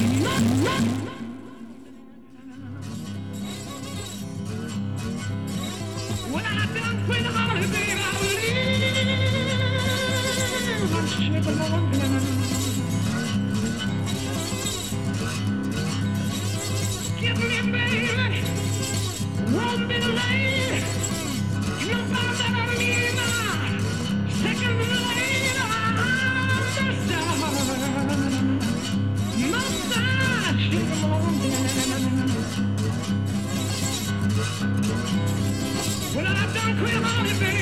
When I done quit on it, baby, I leave. I'm shipping on give me, baby, won't be late. You found that I need my second later. Must I ship on when I done quit on it, baby.